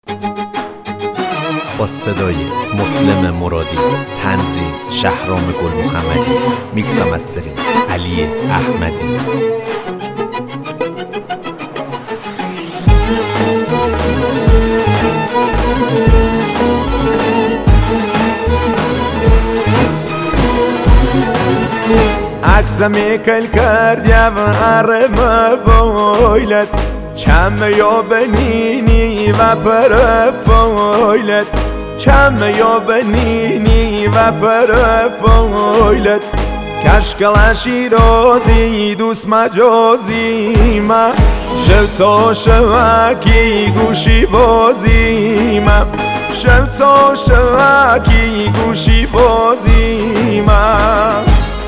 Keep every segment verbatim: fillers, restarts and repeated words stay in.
با صدای مسلم مرادی، تنظیم شهرام گل محمدی، میکس و مسترینگ علی احمدی. عکسمی کل کردیم عرب بایلت چم یا بنینی و پرفایلت چم یا بنینی و پرفایلت کشکل شیرازی دوست مجازی ما شوتا شوکی گوشی بازی ما شوتا شوکی گوشی بازی ما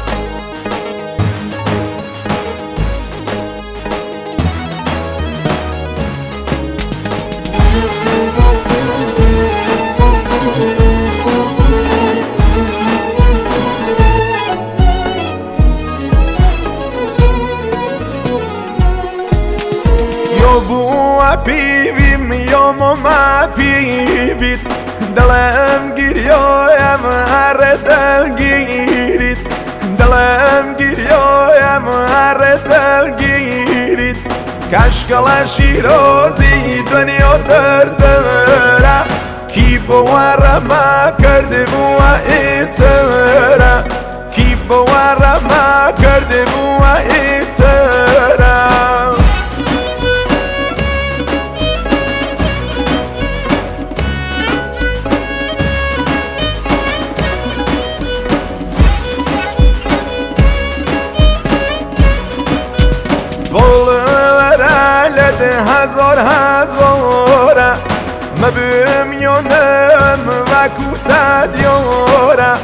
بوا پیویم یا ما پیوید دلم گریایم هر دل گیرید دلم گریایم هر دل گیرید کشکل شیرازی دنیا دردره کی باورم کرده بوا ایتره کی باورم کرده بوا ایتره هزار هزاره مبمیانم و کوتد یاره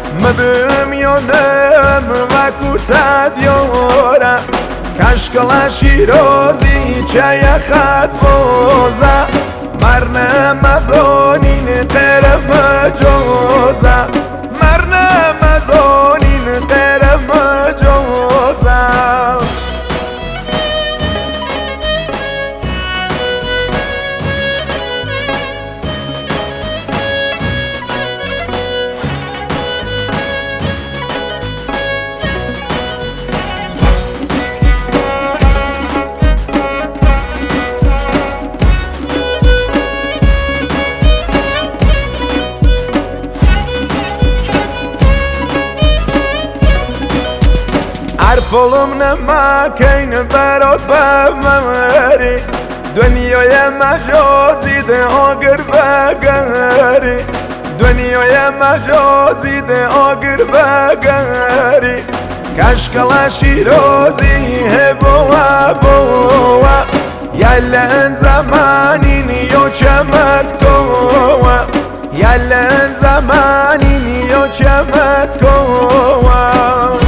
مبمیانم و کوتد یاره کشکل شیرازی چه خط بازه مرنه مزانین غیر مجازه مرنه مزانین غیر مجازه حرفالم نمکین برات بمری دنیای مجازی ده آگر بگری دنیای مجازی ده آگر بگری کشکل شیرازی هبوا بوا یلن زمانین یا چمت کوا یلن زمانین یا چمت کوا